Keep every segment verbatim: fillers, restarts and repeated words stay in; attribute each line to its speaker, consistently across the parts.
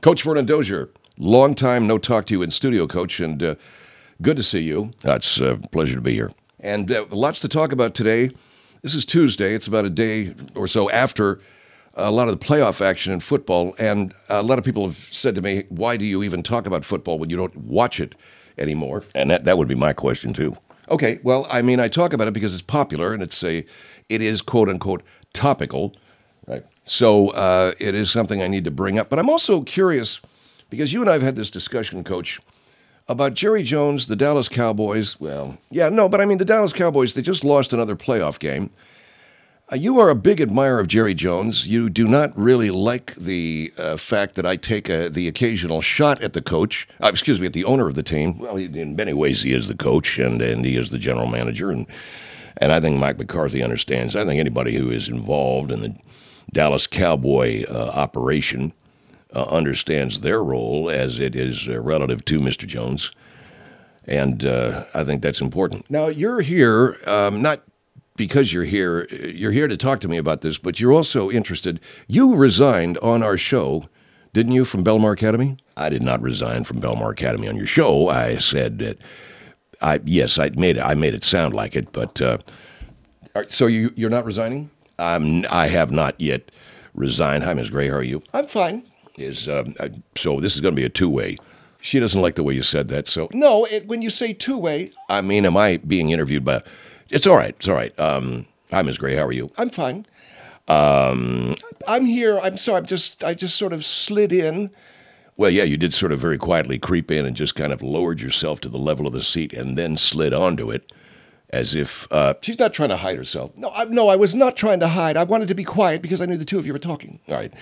Speaker 1: Coach Vernon Dozier, long time no talk to you in studio, Coach, and uh, good to see you.
Speaker 2: It's a pleasure to be here.
Speaker 1: And uh, lots to talk about today. This is Tuesday. It's about a day or so after a lot of the playoff action in football, and a lot of people have said to me, why do you even talk about football when you don't watch it anymore?
Speaker 2: And that, that would be my question, too.
Speaker 1: Okay, well, I mean, I talk about it because it's popular, and it's a, it is, quote-unquote, topical.
Speaker 2: Right.
Speaker 1: So uh, it is something I need to bring up. But I'm also curious, because you and I have had this discussion, Coach, about Jerry Jones, the Dallas Cowboys. Well, yeah, no, but I mean, the Dallas Cowboys, they just lost another playoff game. Uh, you are a big admirer of Jerry Jones. You do not really like the uh, fact that I take a, the occasional shot at the coach, uh, excuse me, at the owner of the team.
Speaker 2: Well, he, in many ways, he is the coach, and, and he is the general manager, and and I think Mike McCarthy understands. I think anybody who is involved in the Dallas Cowboy uh, operation uh, understands their role as it is uh, relative to Mister Jones, and uh, I think that's important.
Speaker 1: Now, you're here, um, not because you're here, you're here to talk to me about this, but you're also interested. You resigned on our show, didn't you, from Belmar Academy?
Speaker 2: I did not resign from Belmar Academy on your show. I said that, I yes, I made it, I made it sound like it, but uh,
Speaker 1: All right, so you, you're not resigning?
Speaker 2: I'm, I have not yet resigned. Hi, Miz Gray, how are you?
Speaker 1: I'm fine.
Speaker 2: Is um, uh, so this is going to be a two-way.
Speaker 1: She doesn't like the way you said that, so.
Speaker 3: No, it, when you say two-way,
Speaker 2: I mean, am I being interviewed by... It's all right. It's all right. Um, hi, Miz Gray. How are you?
Speaker 3: I'm fine.
Speaker 2: Um,
Speaker 3: I'm here. I'm sorry. I'm just. I just sort of slid in.
Speaker 2: well, yeah, you did sort of very quietly creep in and just kind of lowered yourself to the level of the seat and then slid onto it as if... Uh,
Speaker 1: She's not trying to hide herself.
Speaker 3: No, I, no, I was not trying to hide. I wanted to be quiet because I knew the two of you were talking.
Speaker 2: all right.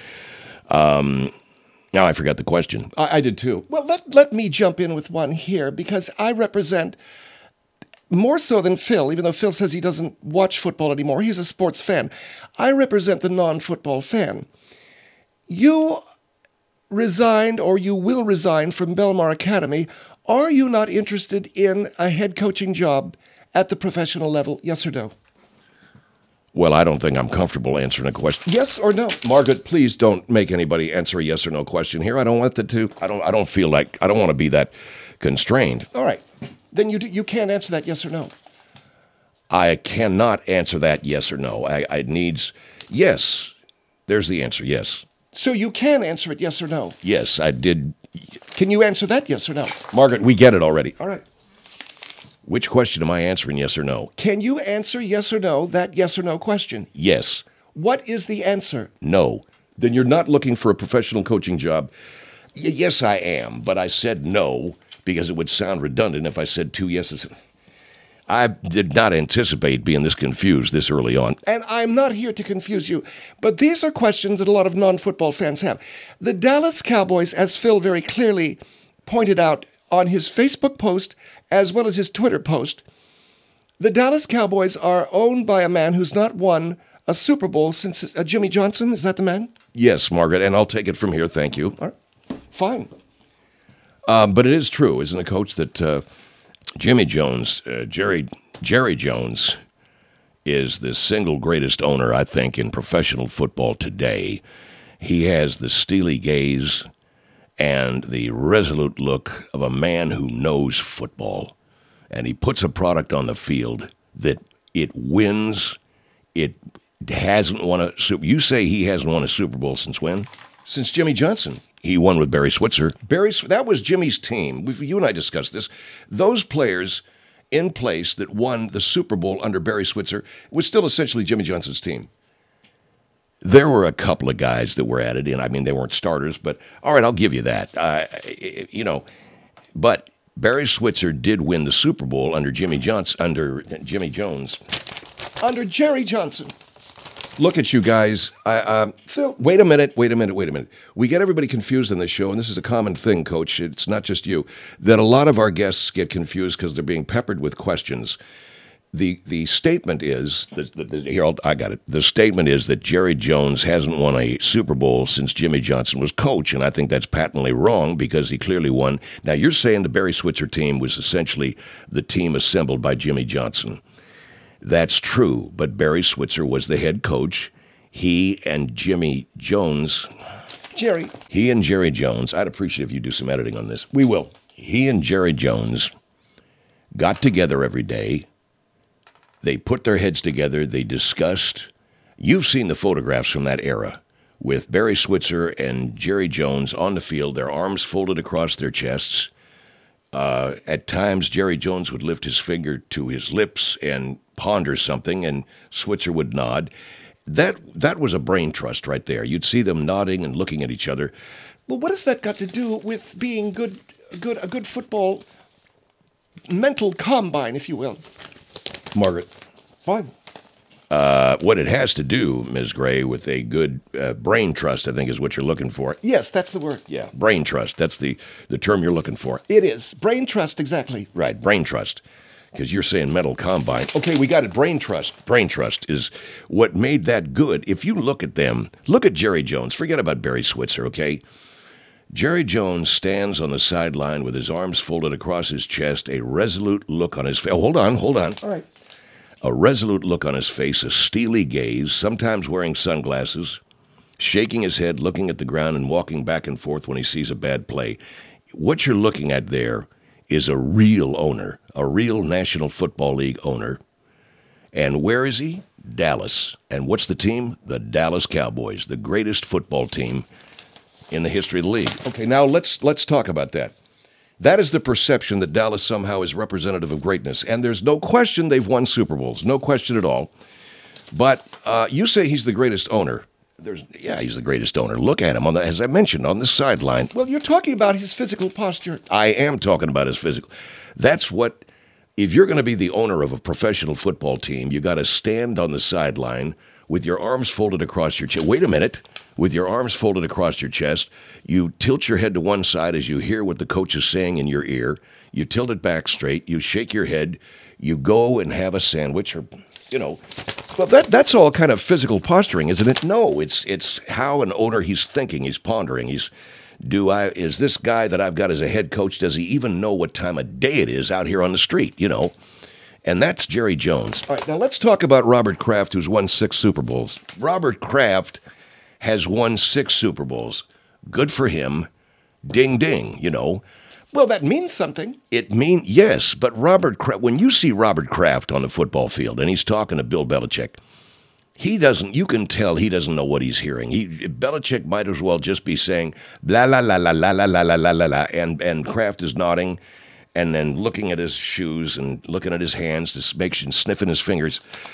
Speaker 2: Um, now I forgot the question.
Speaker 1: I, I did too.
Speaker 3: Well, let let me jump in with one here because I represent, more so than Phil, even though Phil says he doesn't watch football anymore. He's a sports fan. I represent the non-football fan. You resigned, or you will resign from Belmar Academy. Are you not interested in a head coaching job at the professional level? Yes or no?
Speaker 2: Well, I don't think I'm comfortable answering a question.
Speaker 3: Yes or no?
Speaker 1: Margaret, please don't make anybody answer a yes or no question here. I don't want the two.
Speaker 2: I don't. I don't feel like I don't want to be that constrained.
Speaker 3: All right. Then you do, you can't answer that yes or no.
Speaker 2: I cannot answer that yes or no. I, I needs yes. There's the answer. Yes.
Speaker 3: So you can answer it yes or no.
Speaker 2: Yes, I did.
Speaker 3: Can you answer that yes or no?
Speaker 1: Margaret, we get it already.
Speaker 3: All right.
Speaker 2: Which question am I answering? Yes or no?
Speaker 3: Can you answer yes or no that yes or no question?
Speaker 2: Yes.
Speaker 3: What is the answer?
Speaker 2: No.
Speaker 1: Then you're not looking for a professional coaching job.
Speaker 2: Y- yes, I am, but I said no because it would sound redundant if I said two yeses. I did not anticipate being this confused this early on.
Speaker 3: And I'm not here to confuse you, but these are questions that a lot of non-football fans have. The Dallas Cowboys, as Phil very clearly pointed out on his Facebook post as well as his Twitter post, the Dallas Cowboys are owned by a man who's not won a Super Bowl since uh, Jimmy Johnson. Is that the man?
Speaker 1: Yes, Margaret, and I'll take it from here. Thank you.
Speaker 3: All right. Fine.
Speaker 1: Um, but it is true, isn't it, Coach, that uh,
Speaker 2: Jimmy Jones, uh, Jerry Jerry Jones, is the single greatest owner, I think, in professional football today. He has the steely gaze and the resolute look of a man who knows football. And he puts a product on the field that it wins. It hasn't won a Super You say he hasn't won a Super Bowl since when?
Speaker 1: since Jimmy Johnson.
Speaker 2: He won with Barry Switzer.
Speaker 1: Barry, that was Jimmy's team. We've, you and I discussed this. Those players in place that won the Super Bowl under Barry Switzer was still essentially Jimmy Johnson's team.
Speaker 2: There were a couple of guys that were added in. I mean, they weren't starters, but all right, I'll give you that. Uh, you know, but Barry Switzer did win the Super Bowl under Jimmy Johnson, under Jimmy Jones.
Speaker 3: Under Jerry Johnson.
Speaker 1: Look at you guys. I, um, Phil, wait a minute, wait a minute, wait a minute. We get everybody confused on this show, and this is a common thing, Coach. It's not just you, that a lot of our guests get confused because they're being peppered with questions. The the statement is, the, the, the, here, I'll, I got it. The statement is that Jerry Jones hasn't won a Super Bowl since Jimmy Johnson was coach, and I think that's patently wrong because he clearly won. Now, you're saying the Barry Switzer team was essentially the team assembled by Jimmy Johnson. That's true, but Barry Switzer was the head coach. He and Jimmy Jones...
Speaker 3: Jerry.
Speaker 2: He and Jerry Jones, I'd appreciate if you do some editing on this.
Speaker 1: We will.
Speaker 2: He and Jerry Jones got together every day. They put their heads together. They discussed. You've seen the photographs from that era with Barry Switzer and Jerry Jones on the field, their arms folded across their chests. Uh, at times, Jerry Jones would lift his finger to his lips and ponder something, and Switzer would nod. That that was a brain trust right there. You'd see them nodding and looking at each other.
Speaker 3: Well, what has that got to do with being good, good, a good football mental combine, if you will?
Speaker 1: Margaret.
Speaker 3: Fine.
Speaker 2: Uh, what it has to do, Miz Gray, with a good uh, brain trust, I think is what you're looking for.
Speaker 3: Yes, that's the word.
Speaker 2: Yeah, brain trust. That's the, the term you're looking for.
Speaker 3: It is. Brain trust, exactly.
Speaker 2: Right, brain trust. Because you're saying mental combine.
Speaker 1: Okay, we got it. Brain trust.
Speaker 2: Brain trust is what made that good. If you look at them, look at Jerry Jones. Forget about Barry Switzer, okay? Jerry Jones stands on the sideline with his arms folded across his chest, a resolute look on his face. Oh, hold on, hold on.
Speaker 3: All right.
Speaker 2: A resolute look on his face, a steely gaze, sometimes wearing sunglasses, shaking his head, looking at the ground, and walking back and forth when he sees a bad play. What you're looking at there is a real owner, a real National Football League owner. And where is he? Dallas. And what's the team? The Dallas Cowboys, the greatest football team in the history of the league.
Speaker 1: Okay, now let's let's talk about that. That is the perception that Dallas somehow is representative of greatness. And there's no question they've won Super Bowls. No question at all. But uh, you say he's the greatest owner.
Speaker 2: There's, yeah, he's the greatest owner. Look at him, on the, as I mentioned, on the sideline.
Speaker 3: Well, you're talking about his physical posture.
Speaker 2: I am talking about his physical. That's what, if you're going to be the owner of a professional football team, you got to stand on the sideline with your arms folded across your chest. Wait a minute. With your arms folded across your chest, you tilt your head to one side as you hear what the coach is saying in your ear. You tilt it back straight. You shake your head. You go and have a sandwich, or, you know.
Speaker 1: Well, that that's all kind of physical posturing, isn't it?
Speaker 2: No, it's it's how an owner, he's thinking, he's pondering. He's, do I is this guy that I've got as a head coach, does he even know what time of day it is out here on the street, you know? And that's Jerry Jones.
Speaker 1: All right, now let's talk about Robert Kraft, who's won six Super Bowls.
Speaker 2: Robert Kraft has won six Super Bowls. Good for him. Ding, ding, you know.
Speaker 3: Well, that means something.
Speaker 2: It mean yes, but Robert Kraft, when you see Robert Kraft on the football field and he's talking to Bill Belichick, he doesn't, you can tell he doesn't know what he's hearing. He Belichick might as well just be saying, blah, la, la, la, la, la, la, la, la, la, la, and, and Kraft is nodding and then looking at his shoes and looking at his hands to make sure, sniffing his fingers.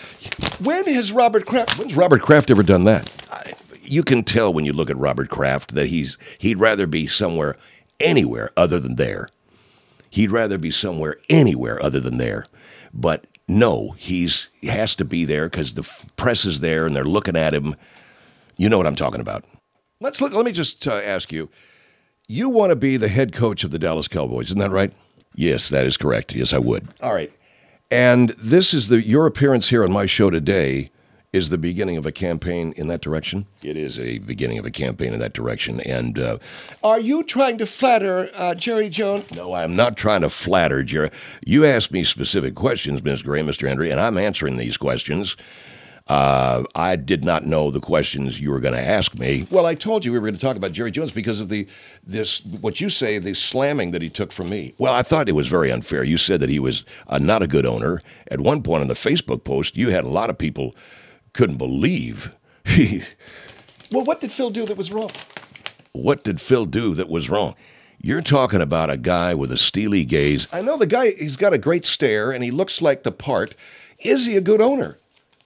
Speaker 3: When has Robert Kraft...
Speaker 1: When's Robert Kraft ever done that?
Speaker 2: I, you can tell when you look at Robert Kraft that he's he'd rather be somewhere, anywhere other than there. He'd rather be somewhere, anywhere other than there. But no, he's he has to be there because the press is there and they're looking at him. You know what I'm talking about.
Speaker 1: Let's look. Let me just uh, ask you. You want to be the head coach of the Dallas Cowboys, isn't that right?
Speaker 2: Yes, that is correct. Yes, I would.
Speaker 1: All right. And this is the your appearance here on my show today is the beginning of a campaign in that direction?
Speaker 2: It is a beginning of a campaign in that direction. And uh,
Speaker 3: are you trying to flatter uh, Jerry Jones?
Speaker 2: No, I'm not trying to flatter Jerry. You asked me specific questions, Miz Gray, Mister Henry, and I'm answering these questions. Uh, I did not know the questions you were going to ask me.
Speaker 1: Well, I told you we were going to talk about Jerry Jones because of the this what you say the slamming that he took from me.
Speaker 2: Well, I thought it was very unfair. You said that he was uh, not a good owner. At one point on the Facebook post, you had a lot of people couldn't believe.
Speaker 3: Well, what did Phil do that was wrong?
Speaker 2: What did Phil do that was wrong? You're talking about a guy with a steely gaze.
Speaker 1: I know the guy. He's got a great stare, and he looks like the part. Is he a good owner?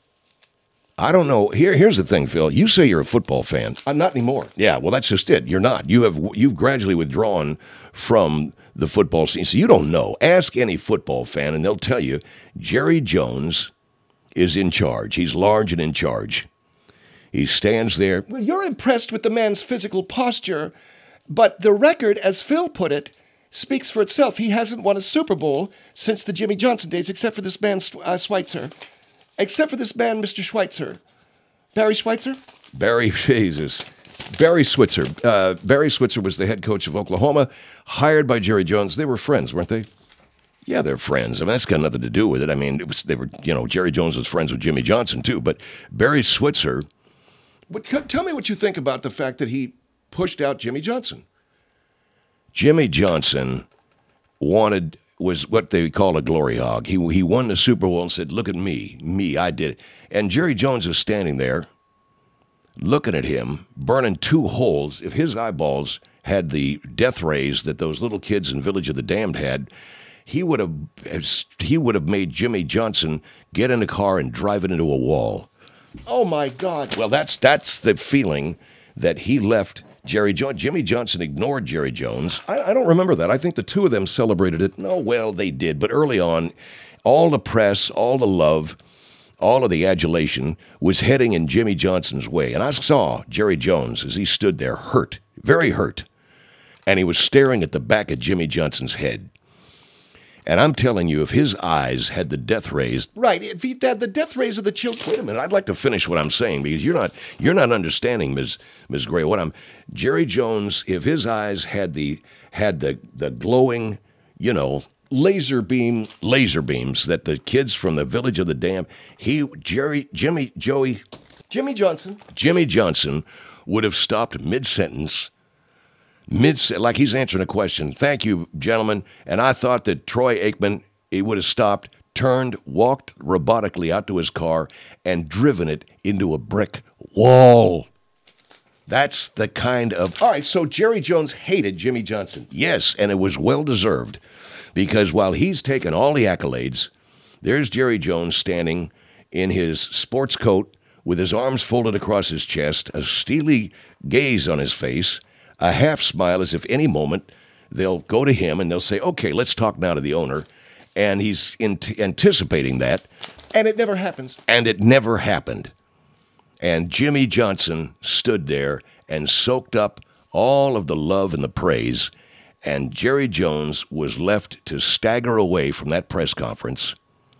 Speaker 2: I don't know. Here, here's the thing, Phil. You say you're a football fan.
Speaker 1: I'm not anymore.
Speaker 2: Yeah, well, that's just it. You're not. You have you've gradually withdrawn from the football scene, so you don't know. Ask any football fan, and they'll tell you Jerry Jones is in charge. He's large and in charge. He stands there.
Speaker 3: Well, you're impressed with the man's physical posture, but the record, as Phil put it, speaks for itself. He hasn't won a Super Bowl since the Jimmy Johnson days, except for this man, uh, Schweitzer. Except for this man, Mister Schweitzer. Barry Schweitzer?
Speaker 1: Barry, Jesus. Barry Switzer. Uh, Barry Switzer was the head coach of Oklahoma, hired by Jerry Jones. They were friends, weren't they?
Speaker 2: Yeah, they're friends. I mean, that's got nothing to do with it. I mean, it was, they were, you know, Jerry Jones was friends with Jimmy Johnson, too. But Barry Switzer.
Speaker 1: But tell me what you think about the fact that he pushed out Jimmy Johnson.
Speaker 2: Jimmy Johnson wanted was what they call a glory hog. He he won the Super Bowl and said, "Look at me, me, I did it." And Jerry Jones is standing there, looking at him, burning two holes. If his eyeballs had the death rays that those little kids in Village of the Damned had, he would have he would have made Jimmy Johnson get in a car and drive it into a wall.
Speaker 3: Oh, my God.
Speaker 2: Well, that's that's the feeling that he left Jerry Jones. Jimmy Johnson ignored Jerry Jones.
Speaker 1: I, I don't remember that. I think the two of them celebrated it.
Speaker 2: No, well, they did. But early on, all the press, all the love, all of the adulation was heading in Jimmy Johnson's way. And I saw Jerry Jones as he stood there hurt, very hurt. And he was staring at the back of Jimmy Johnson's head. And I'm telling you, if his eyes had the death rays,
Speaker 3: Right. If he had the death rays of the children.
Speaker 2: wait a minute, I'd like to finish what I'm saying because you're not you're not understanding, Miz Miz Gray. What I'm Jerry Jones, if his eyes had the had the the glowing, you know,
Speaker 1: Laser beam.
Speaker 2: laser beams that the kids from the Village of the Damned, he Jerry Jimmy Joey
Speaker 3: Jimmy Johnson.
Speaker 2: Jimmy Johnson would have stopped mid sentence. Mid, like he's answering a question. Thank you, gentlemen. And I thought that Troy Aikman, he would have stopped, turned, walked robotically out to his car, and driven it into a brick wall. That's the kind of
Speaker 1: All right, so Jerry Jones hated Jimmy Johnson.
Speaker 2: yes, and it was well deserved, because while he's taken all the accolades, there's Jerry Jones standing in his sports coat with his arms folded across his chest, a steely gaze on his face, a half smile as if any moment they'll go to him and they'll say, okay, let's talk now to the owner. And he's in anticipating that,
Speaker 3: And it never happens.
Speaker 2: and it never happened. And Jimmy Johnson stood there and soaked up all of the love and the praise, and Jerry Jones was left to stagger away from that press conference,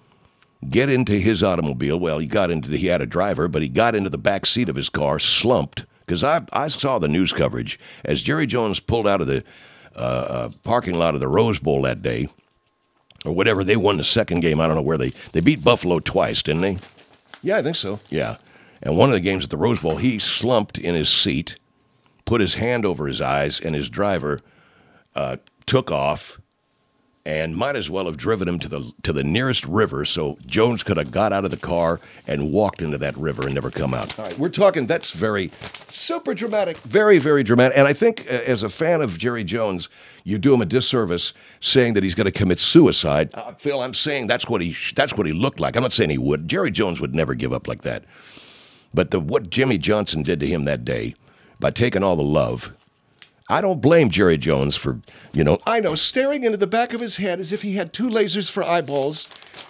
Speaker 2: get into his automobile. Well, he got into the, he had a driver, but he got into the back seat of his car, slumped, because I, I saw the news coverage as Jerry Jones pulled out of the uh, uh, parking lot of the Rose Bowl that day, or whatever. They won the second game. I don't know where they, they beat Buffalo twice, didn't they?
Speaker 1: Yeah, I think so.
Speaker 2: Yeah. And one of the games at the Rose Bowl, he slumped in his seat, put his hand over his eyes, and his driver uh, took off and might as well have driven him to the to the nearest river so Jones could have got out of the car and walked into that river and never come out.
Speaker 1: All right, we're talking, that's very,
Speaker 3: Super dramatic.
Speaker 1: very, very dramatic. And I think uh, as a fan of Jerry Jones, you do him a disservice saying that he's going to commit suicide. Uh, Phil, I'm saying that's what he sh- that's what he looked like. I'm not saying he would. Jerry Jones would never give up like that. But the what Jimmy Johnson did to him that day by taking all the love, I don't blame Jerry Jones for, you know,
Speaker 3: I know, staring into the back of his head as if he had two lasers for eyeballs,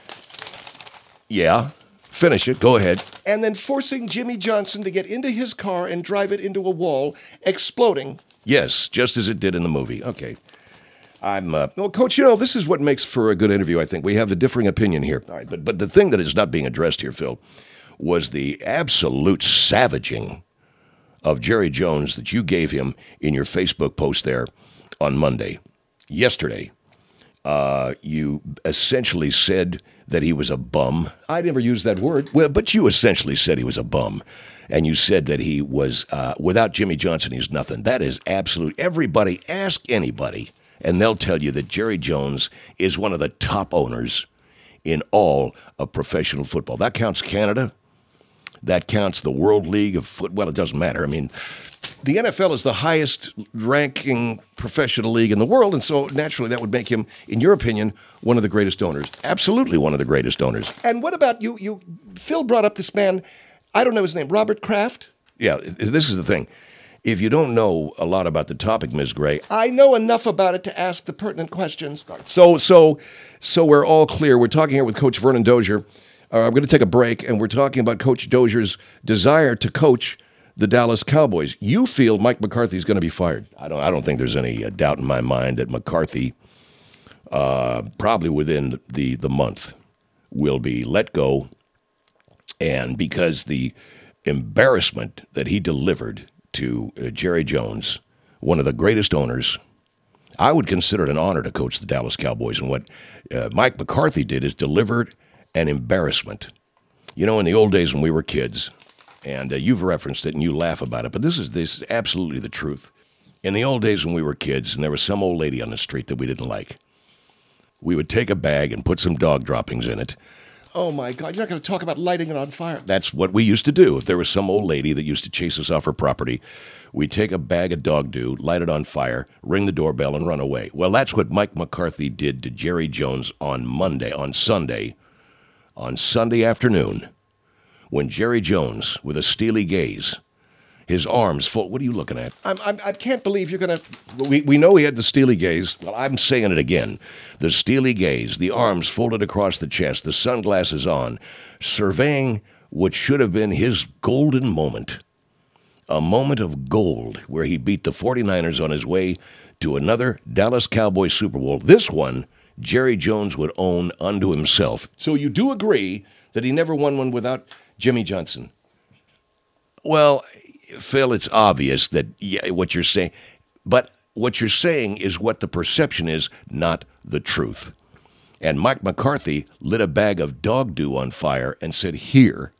Speaker 2: yeah, finish it, go ahead.
Speaker 3: and then forcing Jimmy Johnson to get into his car and drive it into a wall, exploding.
Speaker 2: Yes, just as it did in the movie.
Speaker 1: okay. I'm, uh, well, Coach, you know, this is what makes for a good interview, I think. We have a differing opinion here.
Speaker 2: All right, but, but the thing that is not being addressed here, Phil, was the absolute savaging of Jerry Jones that you gave him in your Facebook post there on Monday. Yesterday, uh, you essentially said that he was a bum.
Speaker 1: I never used that word.
Speaker 2: Well, but you essentially said he was a bum. And you said that he was, uh, without Jimmy Johnson, he's nothing. That is absolute. Everybody, ask anybody, and they'll tell you that Jerry Jones is one of the top owners in all of professional football. That counts Canada. That counts the World League of Football. Well, it doesn't matter. I mean,
Speaker 1: The N F L is the highest ranking professional league in the world, and so naturally that would make him, in your opinion, one of the greatest owners.
Speaker 2: absolutely one of the greatest owners.
Speaker 3: And what about you? You Phil brought up this man, I don't know his name, Robert Kraft?
Speaker 2: Yeah, this is the thing. If you don't know a lot about the topic, Miz Gray,
Speaker 3: I know enough about it to ask the pertinent questions.
Speaker 1: So, so, so we're all clear. We're talking here with Coach Vernon Dozier. Uh, I'm going to take a break, and we're talking about Coach Dozier's desire to coach the Dallas Cowboys. You feel Mike McCarthy is going to be fired.
Speaker 2: I don't. I don't think there's any uh, doubt in my mind that McCarthy, uh, probably within the the month, will be let go, and because the embarrassment that he delivered to uh, Jerry Jones, one of the greatest owners, I would consider it an honor to coach the Dallas Cowboys. And what uh, Mike McCarthy did is delivered an embarrassment. You know, in the old days when we were kids, And uh, you've referenced it and you laugh about it, but this is this is absolutely the truth. In the old days when we were kids and there was some old lady on the street that we didn't like, we would take a bag and put some dog droppings in it.
Speaker 3: Oh, my God. You're not going to talk about lighting it on fire.
Speaker 2: That's what we used to do. If there was some old lady that used to chase us off her property, we'd take a bag of dog dew, light it on fire, ring the doorbell, and run away. Well, that's what Mike McCarthy did to Jerry Jones on Monday, on Sunday, on Sunday afternoon, when Jerry Jones, with a steely gaze, his arms full. What are you looking at?
Speaker 3: I'm, I'm, I can't believe you're going to.
Speaker 2: We, we know he had the steely gaze. Well, I'm saying it again. The steely gaze, the arms folded across the chest, the sunglasses on, surveying what should have been his golden moment. A moment of gold where he beat the 49ers on his way to another Dallas Cowboys Super Bowl. This one, Jerry Jones would own unto himself. So you do agree that he never won one without Jimmy Johnson? Well, Phil, it's obvious that yeah, what you're saying, but what you're saying is what the perception is, not the truth. And Mike McCarthy lit a bag of dog dew on fire and said, here,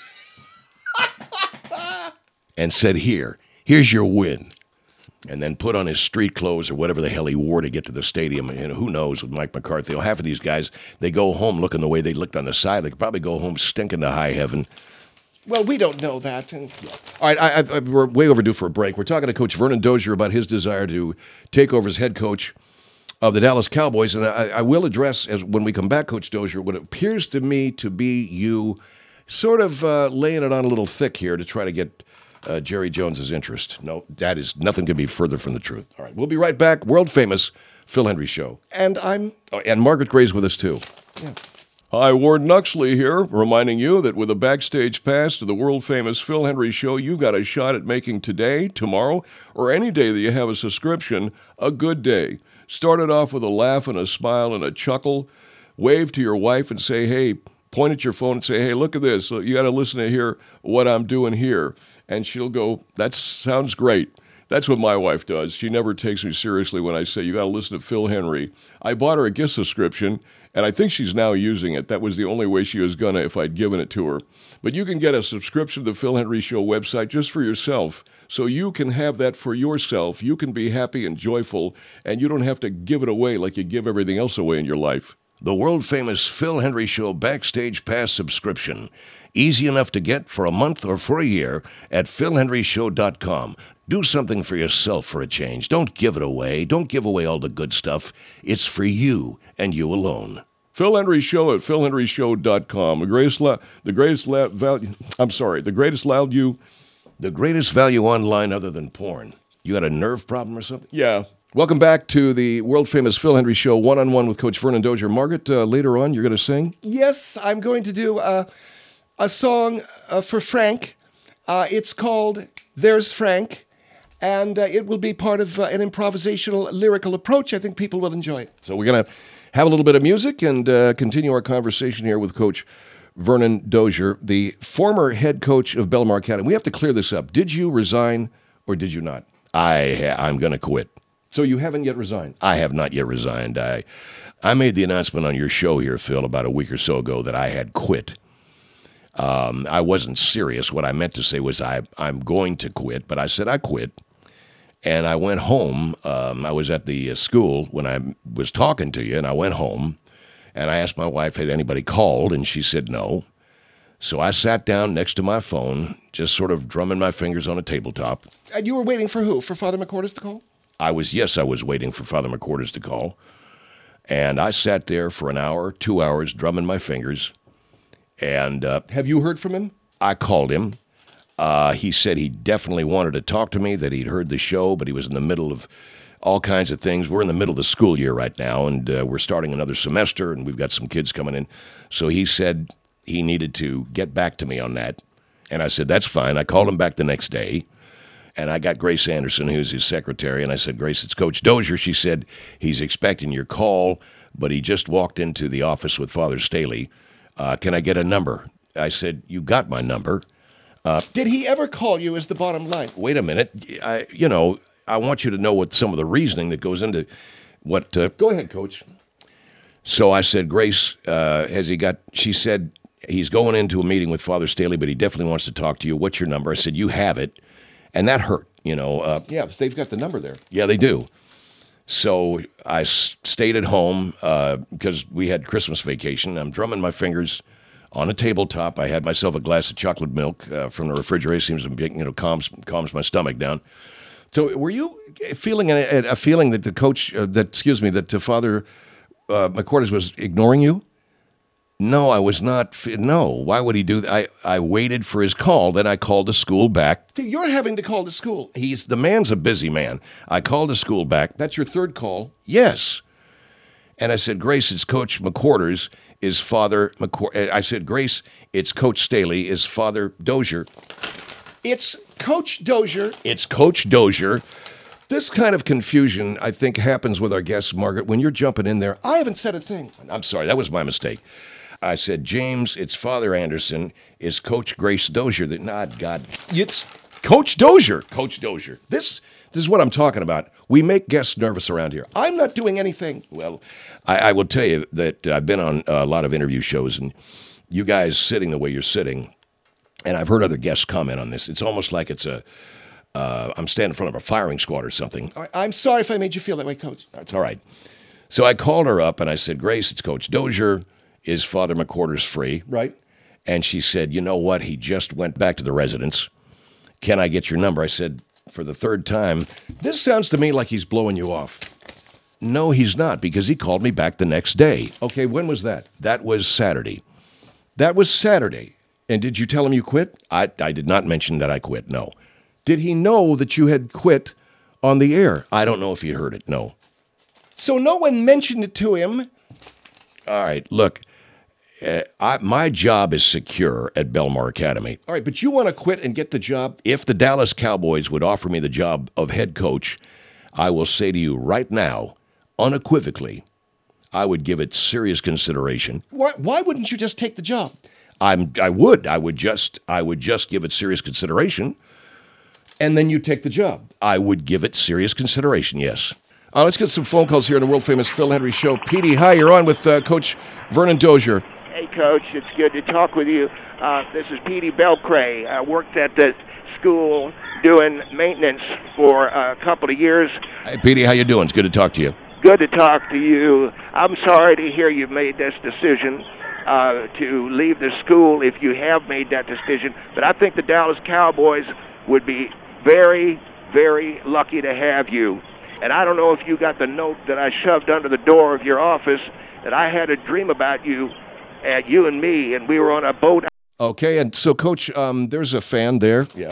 Speaker 2: and said, here, here's your win. And then put on his street clothes or whatever the hell he wore to get to the stadium. And who knows with Mike McCarthy. Well, half of these guys, they go home looking the way they looked on the side. They could probably go home stinking to high heaven.
Speaker 3: Well, we don't know that. And
Speaker 1: All right, I, I, we're way overdue for a break. We're talking to Coach Vernon Dozier about his desire to take over as head coach of the Dallas Cowboys. And I, I will address, as when we come back, Coach Dozier, what appears to me to be you sort of uh, laying it on a little thick here to try to get uh, Jerry Jones's interest. No, that is nothing could be further from the truth. All right, we'll be right back. World famous Phil Hendrie Show.
Speaker 3: and I'm.
Speaker 1: Oh, and Margaret Gray's with us, too.
Speaker 3: Yeah.
Speaker 1: Hi, Ward Nuxley here, reminding you that with a backstage pass to the world-famous Phil Hendrie Show, you've got a shot at making today, tomorrow, or any day that you have a subscription a good day. Start it off with a laugh and a smile and a chuckle. Wave to your wife and say, hey, point at your phone and say, hey, look at this. You got to listen to hear what I'm doing here. And she'll go, that sounds great. That's what my wife does. She never takes me seriously when I say, you got to listen to Phil Hendrie. I bought her a gift subscription, and I think she's now using it. That was the only way she was going to if I'd given it to her. But you can get a subscription to the Phil Hendrie Show website just for yourself, so you can have that for yourself. You can be happy and joyful, and you don't have to give it away like you give everything else away in your life.
Speaker 2: The world-famous Phil Hendrie Show Backstage Pass subscription. Easy enough to get for a month or for a year at phil hendrie show dot com. Do something for yourself for a change. Don't give it away. Don't give away all the good stuff. It's for you and you alone.
Speaker 1: Phil Hendrie Show at phil hendrie show dot com. The greatest, la- the greatest la- value, I'm sorry, the greatest value,
Speaker 2: The greatest value online other than porn. You got a nerve problem or something?
Speaker 1: yeah. Welcome back to the world-famous Phil Hendrie Show, one-on-one with Coach Vernon Dozier. Margaret, uh, later on, you're going to sing?
Speaker 3: Yes, I'm going to do uh, a song uh, for Frank. Uh, it's called There's Frank, and uh, it will be part of uh, an improvisational lyrical approach. I think people will enjoy it.
Speaker 1: So we're going to have a little bit of music and uh, continue our conversation here with Coach Vernon Dozier, the former head coach of Belmar Academy. We have to clear this up. Did you resign or did you not?
Speaker 2: I, I'm going to quit.
Speaker 1: So you haven't yet resigned?
Speaker 2: I have not yet resigned. I, I made the announcement on your show here, Phil, about a week or so ago that I had quit. Um, I wasn't serious. What I meant to say was I, I'm going to quit, but I said I quit. And I went home. Um, I was at the uh, school when I was talking to you, and I went home, and I asked my wife, had anybody called, and she said no. So I sat down next to my phone, just sort of drumming my fingers on a tabletop.
Speaker 3: And you were waiting for who? For Father McCordis to call?
Speaker 2: I was, yes, I was waiting for Father McCordis to call. And I sat there for an hour, two hours, drumming my fingers. And uh,
Speaker 1: Have you heard from him?
Speaker 2: I called him. Uh, he said he definitely wanted to talk to me, that he'd heard the show, but he was in the middle of all kinds of things. We're in the middle of the school year right now, and uh, we're starting another semester, and we've got some kids coming in. So he said he needed to get back to me on that. And I said, that's fine. I called him back the next day. And I got Grace Anderson, who's his secretary, and I said, Grace, it's Coach Dozier. She said, he's expecting your call, but he just walked into the office with Father Staley. Uh, can I get a number? I said, you got my number.
Speaker 3: Did he ever call you, is the bottom line?
Speaker 2: Wait a minute. I, you know, I want you to know what some of the reasoning that goes into what. Uh,
Speaker 1: Go ahead, Coach.
Speaker 2: so I said, Grace, uh, has he got, she said, he's going into a meeting with Father Staley, but he definitely wants to talk to you. What's your number? I said, you have it. And that hurt, you know. Uh,
Speaker 1: Yeah, they've got the number there.
Speaker 2: yeah, they do. So I s- stayed at home uh, because we had Christmas vacation. I'm drumming my fingers on a tabletop. I had myself a glass of chocolate milk uh, from the refrigerator. Seems to be, you know, calms calms my stomach down.
Speaker 1: So were you feeling a, a feeling that the coach, uh, that excuse me, that uh, Father uh, McQuarters was ignoring you?
Speaker 2: No, I was not. f- No, why would he do that? I, I waited for his call. Then I called the school back.
Speaker 1: You're having to call the school.
Speaker 2: He's the man's a busy man. I called the school back.
Speaker 1: That's your third call.
Speaker 2: Yes. And I said, Grace, it's Coach McQuarters. Is Father McQuarters. I said, Grace, it's Coach Staley. Is Father Dozier.
Speaker 1: It's Coach Dozier.
Speaker 2: It's Coach Dozier.
Speaker 1: This kind of confusion, I think, happens with our guests, Margaret, when you're jumping in there. I haven't said a thing.
Speaker 2: I'm sorry, that was my mistake. I said, James, it's Father Anderson. Is Coach Grace Dozier. That, nah, God.
Speaker 1: It's Coach Dozier.
Speaker 2: Coach Dozier.
Speaker 1: This, this is what I'm talking about. We make guests nervous around here. I'm not doing anything.
Speaker 2: Well, I, I will tell you that I've been on a lot of interview shows, and you guys sitting the way you're sitting, and I've heard other guests comment on this. It's almost like it's a, uh, I'm standing in front of a firing squad or something.
Speaker 1: All right, I'm sorry if I made you feel that way, Coach.
Speaker 2: That's all right. So I called her up, and I said, Grace, it's Coach Dozier. Is Father McQuarters free?
Speaker 1: Right.
Speaker 2: And she said, you know what? He just went back to the residence. Can I get your number? I said, for the third time,
Speaker 1: This sounds to me like he's blowing you off.
Speaker 2: no, he's not, because he called me back the next day.
Speaker 1: Okay, when was that?
Speaker 2: That was Saturday.
Speaker 1: That was Saturday. And did you tell him you quit?
Speaker 2: I, I did not mention that I quit, no.
Speaker 1: Did he know that you had quit on the air?
Speaker 2: I don't know if he heard it, no.
Speaker 1: So no one mentioned it to him.
Speaker 2: All right, look, uh, I, my job is secure at Belmar Academy.
Speaker 1: All right, but you want to quit and get the job?
Speaker 2: If the Dallas Cowboys would offer me the job of head coach, I will say to you right now, unequivocally, I would give it serious consideration.
Speaker 1: Why, why wouldn't you just take the job?
Speaker 2: I'm I would I would just I would just give it serious consideration.
Speaker 1: And then you take the job.
Speaker 2: I would give it serious consideration. Yes.
Speaker 1: Uh, let's get some phone calls here on the world-famous Phil Henry Show. Petey, hi, you're on with uh, Coach Vernon Dozier.
Speaker 4: Hey, Coach. It's good to talk with you. Uh, this is Petey Belcray. I worked at the school doing maintenance for a couple of years.
Speaker 2: Hey, Petey, how you doing? It's good to talk to you.
Speaker 4: Good to talk to you. I'm sorry to hear you've made this decision uh, to leave the school if you have made that decision. But I think the Dallas Cowboys would be very, very lucky to have you. And I don't know if you got the note that I shoved under the door of your office that I had a dream about you, uh, you and me, and we were on a boat.
Speaker 1: Okay, and so, Coach, um, there's a fan there.
Speaker 2: Yeah.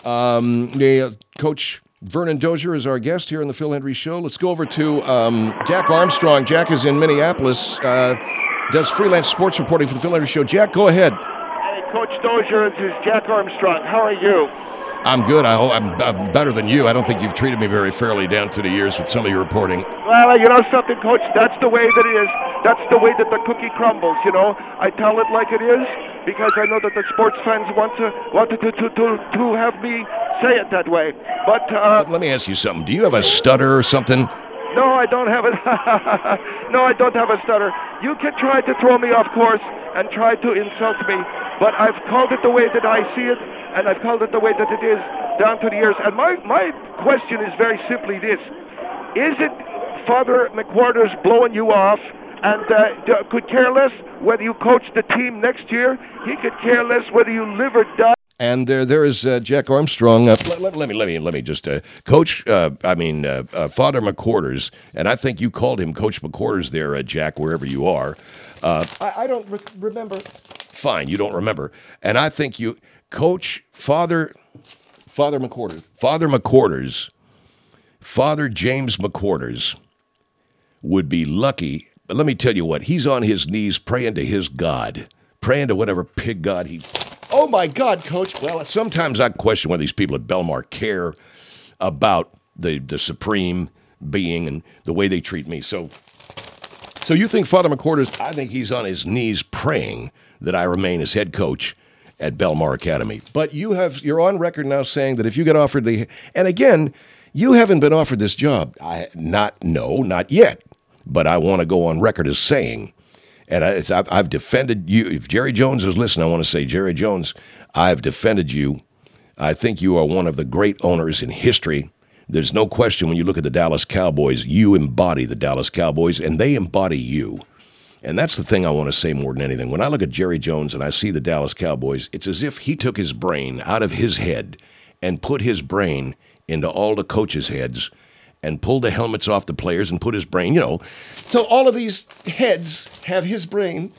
Speaker 1: Um, the, uh, Coach Vernon Dozier is our guest here on the Phil Henry Show. Let's go over to um, Jack Armstrong. Jack is in Minneapolis, uh, does freelance sports reporting for the Phil Henry Show. Jack, go ahead.
Speaker 4: Hey, Coach Dozier, this is Jack Armstrong. How are you?
Speaker 2: I'm good. I hope I'm, I'm better than you. I don't think you've treated me very fairly down through the years with some of your reporting.
Speaker 4: Well, you know something, Coach? That's the way that it is. That's the way that the cookie crumbles, you know? I tell it like it is because I know that the sports fans want to want to, to, to, to have me say it that way. But, uh...
Speaker 2: Let me ask you something. Do you have a stutter or something?
Speaker 4: No, I don't have it. No, I don't have a stutter. You can try to throw me off course and try to insult me, but I've called it the way that I see it, and I've called it the way that it is down to the years. And my, my question is very simply this. Is it Father McQuarters blowing you off and uh, d- could care less whether you coach the team next year? He could care less whether you live or die.
Speaker 1: And there, there is uh, Jack Armstrong. Uh,
Speaker 2: Let, let, let me let me let me just uh, Coach. Uh, I mean uh, uh, Father McQuarters, and I think you called him Coach McQuarters there, uh, Jack, wherever you are. Uh,
Speaker 1: I, I don't re- remember.
Speaker 2: fine, you don't remember, and I think you, Coach Father
Speaker 1: Father McQuarters.
Speaker 2: Father McQuarters, Father James McQuarters, would be lucky. But let me tell you what, he's on his knees praying to his God, praying to whatever pig God he.
Speaker 1: Oh, my God, Coach.
Speaker 2: Well, sometimes I question whether these people at Belmar care about the, the supreme being and the way they treat me. So,
Speaker 1: So you think Father McQuarters...
Speaker 2: I think he's on his knees praying that I remain as head coach at Belmar Academy.
Speaker 1: But you have, you're on record now saying that if you get offered the... And again, you haven't been offered this job.
Speaker 2: I not no, not yet. But I want to go on record as saying, And I, it's, I've, I've defended you. If Jerry Jones is listening, I want to say, Jerry Jones, I've defended you. I think you are one of the great owners in history. There's no question when you look at the Dallas Cowboys, you embody the Dallas Cowboys, and they embody you. And that's the thing I want to say more than anything. When I look at Jerry Jones and I see the Dallas Cowboys, it's as if he took his brain out of his head and put his brain into all the coaches' heads and pulled the helmets off the players and put his brain, you know.
Speaker 3: So all of these heads have his brain.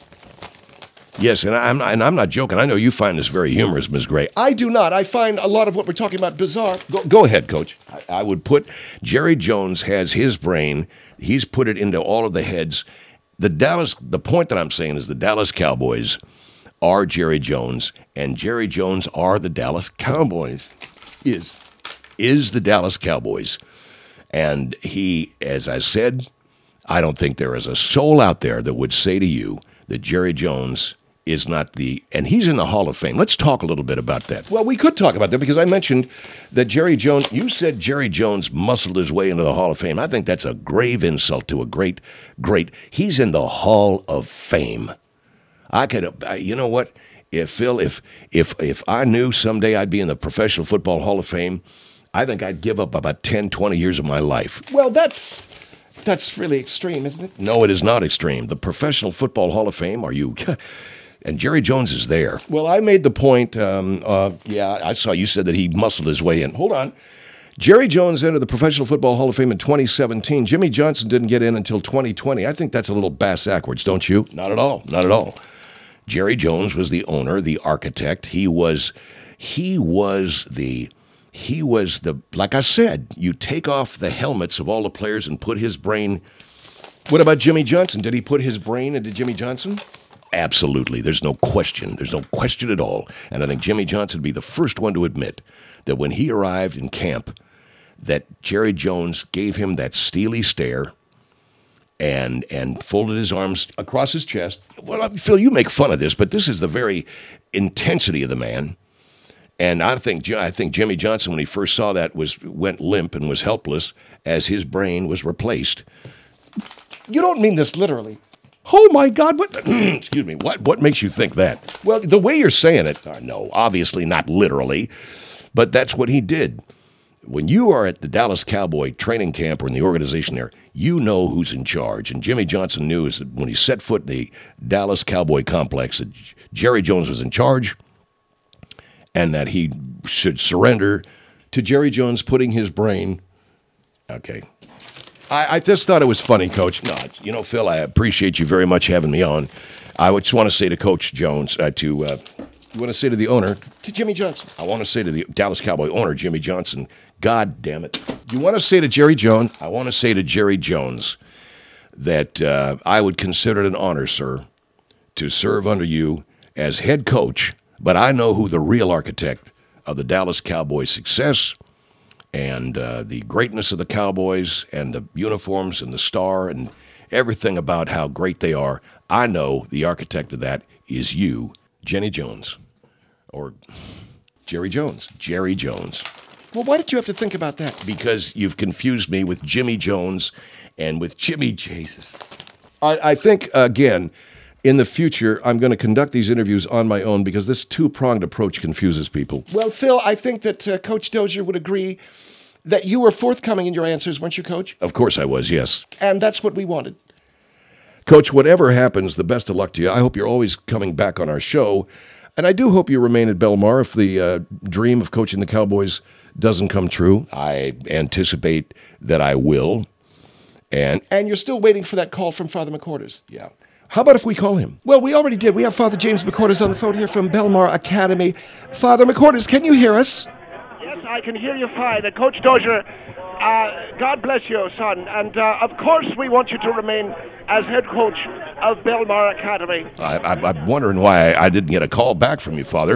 Speaker 2: Yes, and I'm not, and I'm not joking. I know you find this very humorous, Miz Gray.
Speaker 3: I do not. I find a lot of what we're talking about bizarre.
Speaker 2: Go, go ahead, Coach. I, I would put Jerry Jones has his brain. He's put it into all of the heads. The Dallas. The point that I'm saying is the Dallas Cowboys are Jerry Jones, and Jerry Jones are the Dallas Cowboys. Is is the Dallas Cowboys, and he, as I said, I don't think there is a soul out there that would say to you that Jerry Jones is not the, and he's in the Hall of Fame. Let's talk a little bit about that.
Speaker 1: Well, we could talk about that because I mentioned that Jerry Jones,
Speaker 2: You said Jerry Jones muscled his way into the Hall of Fame. I think that's a grave insult to a great, great. He's in the Hall of Fame. I could, uh, you know what? If Phil, if if if I knew someday I'd be in the Professional Football Hall of Fame, I think I'd give up about ten, twenty years of my life.
Speaker 3: Well, that's that's really extreme, isn't it?
Speaker 2: No, it is not extreme. The Professional Football Hall of Fame, are you? And Jerry Jones is there.
Speaker 1: well, I made the point, um, uh, yeah, I saw you said that he muscled his way in. Hold on. Jerry Jones entered the Professional Football Hall of Fame in twenty seventeen. Jimmy Johnson didn't get in until twenty twenty. I think that's a little bass-ackwards, don't you?
Speaker 2: Not at all. Not at all. Jerry Jones was the owner, the architect. He was, he was the, he was the, like I said, you take off the helmets of all the players and put his brain.
Speaker 1: What about Jimmy Johnson? Did he put his brain into Jimmy Johnson?
Speaker 2: Absolutely. There's no question. There's no question at all. And I think Jimmy Johnson would be the first one to admit that when he arrived in camp, that Jerry Jones gave him that steely stare and and folded his arms across his chest. Well, Phil, you make fun of this, but this is the very intensity of the man. And I think I think Jimmy Johnson, when he first saw that, was went limp and was helpless as his brain was replaced.
Speaker 3: You don't mean this literally.
Speaker 2: Oh my God! What? Excuse me. What? What makes you think that?
Speaker 1: Well, the way you're saying it,
Speaker 2: Uh, no, obviously not literally, but that's what he did. When you are at the Dallas Cowboy training camp or in the organization there, you know who's in charge. And Jimmy Johnson knew is that when he set foot in the Dallas Cowboy complex that Jerry Jones was in charge and that he should surrender
Speaker 1: to Jerry Jones putting his brain.
Speaker 2: Okay.
Speaker 1: I, I just thought it was funny, Coach.
Speaker 2: No, you know, Phil, I appreciate you very much having me on. I just want to say to Coach Jones, uh, to uh,
Speaker 1: You want to say to the owner?
Speaker 3: To Jimmy Johnson.
Speaker 2: I want to say to the Dallas Cowboy owner, Jimmy Johnson, God damn it.
Speaker 1: You want to say to Jerry Jones?
Speaker 2: I want to say to Jerry Jones that uh, I would consider it an honor, sir, to serve under you as head coach, but I know who the real architect of the Dallas Cowboys' success and uh, the greatness of the Cowboys and the uniforms and the star and everything about how great they are. I know the architect of that is you, Jenny Jones, or
Speaker 1: Jerry Jones.
Speaker 2: Jerry Jones.
Speaker 3: Well, why did you have to think about that?
Speaker 2: Because you've confused me with Jimmy Jones and with Jimmy Jesus.
Speaker 1: I, I think, again, in the future, I'm going to conduct these interviews on my own because this two-pronged approach confuses people.
Speaker 3: Well, Phil, I think that uh, Coach Dozier would agree that you were forthcoming in your answers, weren't you, Coach?
Speaker 2: Of course I was, yes.
Speaker 3: And that's what we wanted.
Speaker 1: Coach, whatever happens, the best of luck to you. I hope you're always coming back on our show. And I do hope you remain at Belmar if the uh, dream of coaching the Cowboys doesn't come true.
Speaker 2: I anticipate that I will. And,
Speaker 3: And you're still waiting for that call from Father McQuarters.
Speaker 2: yeah.
Speaker 1: How about if we call him?
Speaker 3: Well, we already did. We have Father James McQuarters on the phone here from Belmar Academy. Father McQuarters, can you hear us?
Speaker 4: Yes, I can hear you fine. Uh, Coach Dozier, uh, God bless you, son. And uh, of course, we want you to remain as head coach of Belmar Academy.
Speaker 2: I, I, I'm wondering why I, I didn't get a call back from you, Father.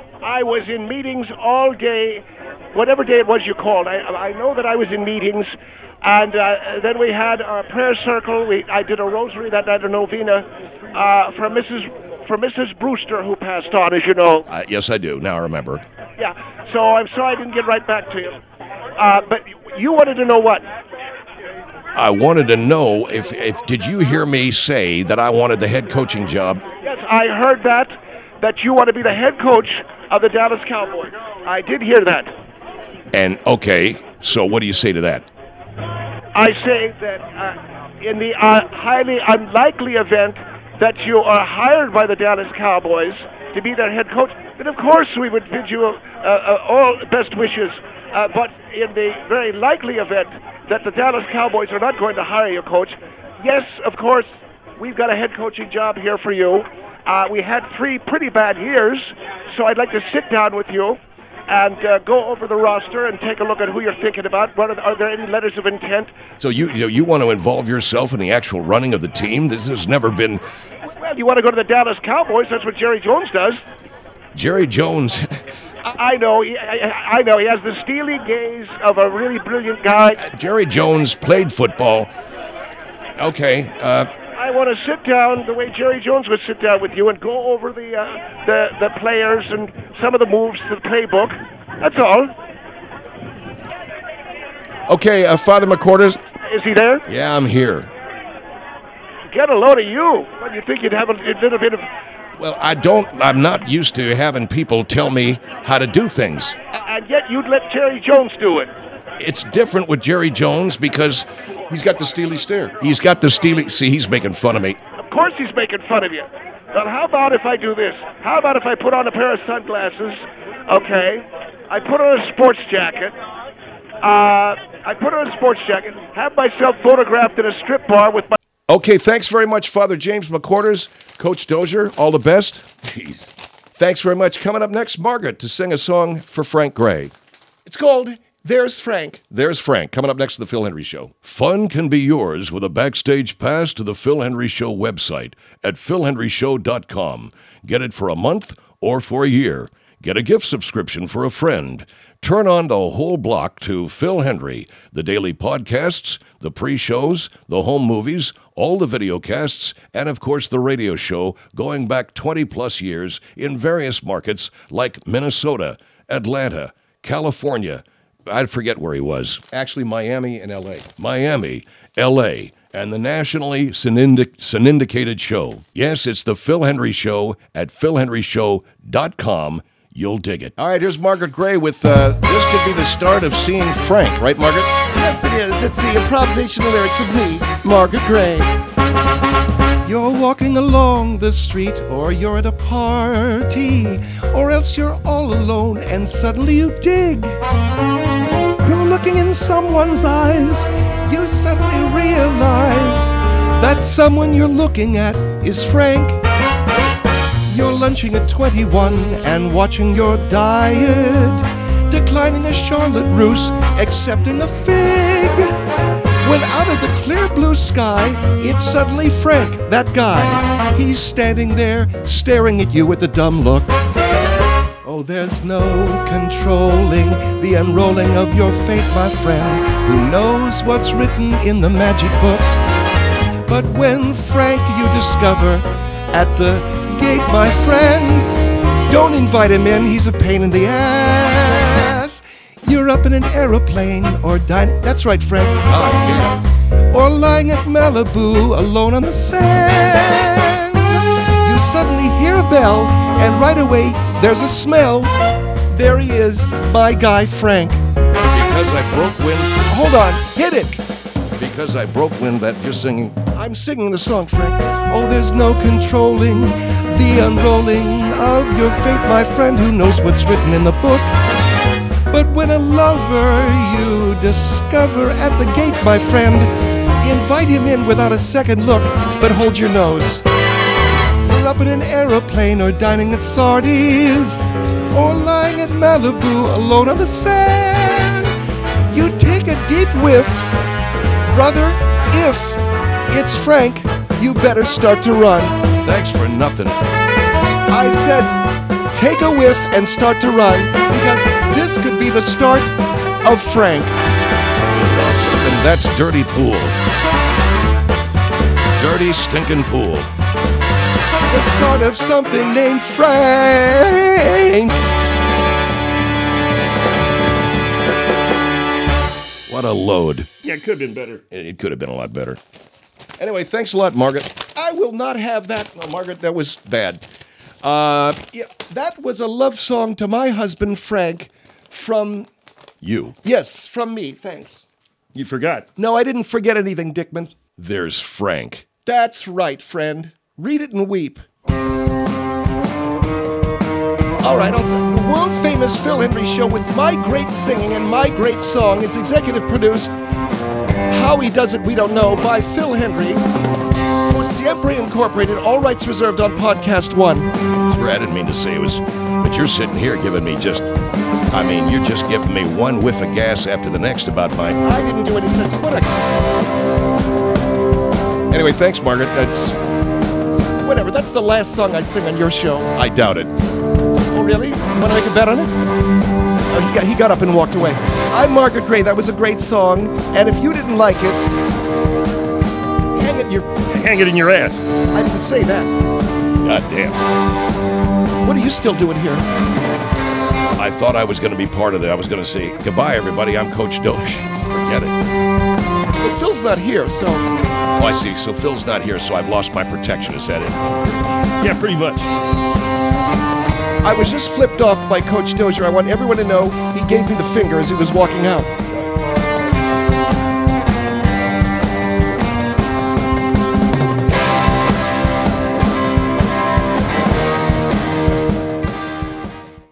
Speaker 4: I was in meetings all day, whatever day it was you called. I, I know that I was in meetings. And uh, then we had a prayer circle. We, I did a rosary that night, a novena, uh, for Missus for Missus Brewster, who passed on, as you know.
Speaker 2: Uh, yes, I do. Now I remember.
Speaker 4: Yeah. So I'm sorry I didn't get right back to you. Uh, but you wanted to know what?
Speaker 2: I wanted to know if, if did you hear me say that I wanted the head coaching job?
Speaker 4: Yes, I heard that, that you want to be the head coach of the Dallas Cowboys. I did hear that.
Speaker 2: And okay, so what do you say to that?
Speaker 4: I say that uh, in the uh, highly unlikely event that you are hired by the Dallas Cowboys to be their head coach, then of course we would bid you uh, uh, all best wishes. Uh, but in the very likely event that the Dallas Cowboys are not going to hire your coach, yes, of course, we've got a head coaching job here for you. Uh, we had three pretty bad years, so I'd like to sit down with you and uh, go over the roster and take a look at who you're thinking about. What are, the, are there any letters of intent?
Speaker 2: So you, you you want to involve yourself in the actual running of the team? This has never been.
Speaker 4: Well, you want to go to the Dallas Cowboys? That's what Jerry Jones does.
Speaker 2: Jerry Jones.
Speaker 4: I know. He, I, I know. He has the steely gaze of a really brilliant guy.
Speaker 2: Jerry Jones played football. Okay. Uh,
Speaker 4: I want to sit down the way Jerry Jones would sit down with you and go over the uh, the the players and some of the moves to the playbook. That's all.
Speaker 2: okay, uh, Father McQuarters.
Speaker 4: Is he there?
Speaker 2: Yeah, I'm here.
Speaker 4: Get a load of you. Well, you think you'd have a, a little bit of...
Speaker 2: Well, I don't. I'm not used to having people tell me how to do things.
Speaker 4: And yet you'd let Jerry Jones do it.
Speaker 2: It's different with Jerry Jones because
Speaker 1: He's got the steely stare.
Speaker 2: he's got the steely. See, he's making fun of me.
Speaker 4: Of course he's making fun of you. Well, how about if I do this? How about if I put on a pair of sunglasses, okay? I put on a sports jacket. Uh, I put on a sports jacket, have myself photographed in a strip bar with my...
Speaker 1: Okay, thanks very much, Father James McQuarters. Coach Dozier, all the best.
Speaker 2: Jeez.
Speaker 1: Thanks very much. Coming up next, Margaret to sing a song for Frank Gray.
Speaker 3: It's called There's Frank.
Speaker 1: There's Frank, coming up next to the Phil Henry Show.
Speaker 2: Fun can be yours with a backstage pass to the Phil Henry Show website at phil henry show dot com. Get it for a month or for a year. Get a gift subscription for a friend. Turn on the whole block to Phil Henry, the daily podcasts, the pre-shows, the home movies, all the videocasts, and of course the radio show going back twenty plus years in various markets like Minnesota, Atlanta, California. I forget where he was.
Speaker 1: Actually, Miami and L A.
Speaker 2: Miami, L A, and the nationally syndic- syndicated show. Yes, it's the Phil Henry Show at phil henry show dot com. You'll dig it.
Speaker 1: All right, here's Margaret Gray with uh, this could be the start of seeing Frank, right, Margaret?
Speaker 3: Yes, it is. It's the improvisational lyrics of me, Margaret Gray. You're walking along the street, or you're at a party, or else you're all alone and suddenly you dig. You're looking in someone's eyes, you suddenly realize that someone you're looking at is Frank. You're lunching at twenty-one and watching your diet, declining a Charlotte Russe, accepting a fig. When out of the clear blue sky, it's suddenly Frank, that guy. He's standing there, staring at you with a dumb look. Oh, there's no controlling the unrolling of your fate, my friend. Who knows what's written in the magic book? But when Frank you discover at the gate, my friend, don't invite him in, he's a pain in the ass. You're up in an aeroplane or dining, that's right, Frank.
Speaker 1: Oh, yeah.
Speaker 3: Or lying at Malibu alone on the sand. You suddenly hear a bell, and right away there's a smell. There he is, my guy Frank.
Speaker 1: Because I broke wind.
Speaker 3: Hold on, hit it.
Speaker 1: Because I broke wind that you're singing.
Speaker 3: I'm singing the song, Frank. Oh, there's no controlling the unrolling of your fate, my friend. Who knows what's written in the book? But when a lover you discover at the gate, my friend, invite him in without a second look, but hold your nose. You're up in an aeroplane or dining at Sardi's, or lying at Malibu alone on the sand. You take a deep whiff. Brother, if it's Frank, you better start to run.
Speaker 1: Thanks for nothing.
Speaker 3: I said, take a whiff and start to run, because this could be the start of Frank.
Speaker 2: And that's Dirty Pool. Dirty, stinking pool.
Speaker 3: The start of something named Frank.
Speaker 2: What a load.
Speaker 5: Yeah, it could have been better.
Speaker 2: It, it could have been a lot better.
Speaker 1: Anyway, thanks a lot, Margaret. I will not have that. No, Margaret, that was bad. Uh, yeah, that was a love song to my husband, Frank, from,
Speaker 2: You.
Speaker 1: yes, from me. Thanks.
Speaker 5: You forgot.
Speaker 1: No, I didn't forget anything, Dickman.
Speaker 2: There's Frank.
Speaker 1: That's right, friend. Read it and weep. All right, also, the world-famous Phil Hendrie Show with my great singing and my great song is executive produced. How he does it, we don't know, by Phil Hendrie. For Siempre Incorporated, all rights reserved on Podcast One.
Speaker 2: I didn't mean to say it was, but you're sitting here giving me just, I mean, you're just giving me one whiff of gas after the next about my.
Speaker 1: I didn't do any such. What a... Anyway, thanks, Margaret. That's whatever. That's the last song I sing on your show.
Speaker 2: I doubt it.
Speaker 1: Oh, really? Want to make a bet on it? Oh, he got he got up and walked away. I'm Margaret Gray. That was a great song. And if you didn't like it, hang it in your.
Speaker 5: Hang it in your ass.
Speaker 1: I didn't say that.
Speaker 2: God damn.
Speaker 1: What are you still doing here?
Speaker 2: I thought I was going to be part of it. I was going to say, goodbye, everybody. I'm Coach Doge. Forget it.
Speaker 1: Well, Phil's not here, so
Speaker 2: Oh, I see. So Phil's not here, so I've lost my protection. Is that it?
Speaker 5: Yeah, pretty much.
Speaker 1: I was just flipped off by Coach Dozier. I want everyone to know he gave me the finger as he was walking out.